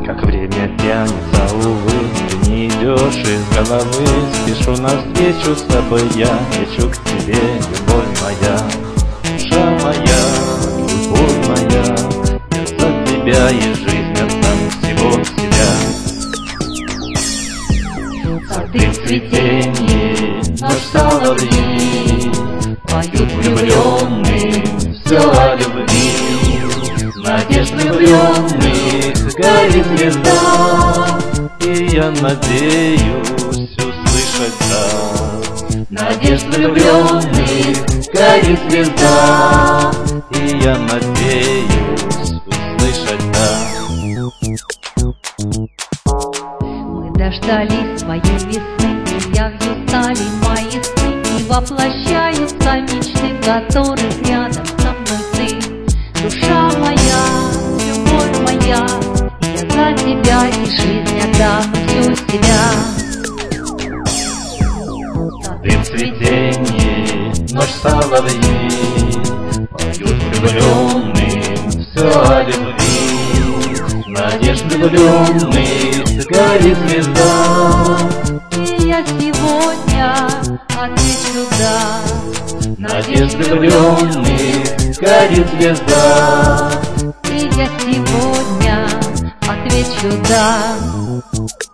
Как время тянется, увы, ты не идешь из головы. Спешу навстречу с тобой я, лечу к тебе, любовь моя. Душа моя, любовь моя, я за тебя и жизнь отдам всего себя. Сады в цветении, ночь соловьи, поют влюбленные все о любви. Надежд влюбленных горит звезда, и я надеюсь услышать да. Надежд влюбленных горит звезда, и я надеюсь услышать да. Мы дождались своей весны, и явью стали мои сны, и воплощаются мечты, которых рядом со мной ты. Душа моя, любовь моя, я за тебя и жизнь отдам всю себя. Сады в цветении, ночь соловьи, поют влюбленным все о любви. Надежд влюбленных горит звезда, и я сегодня отвечу да. надежд влюбленных горит звезда, и я сегодня отвечу да.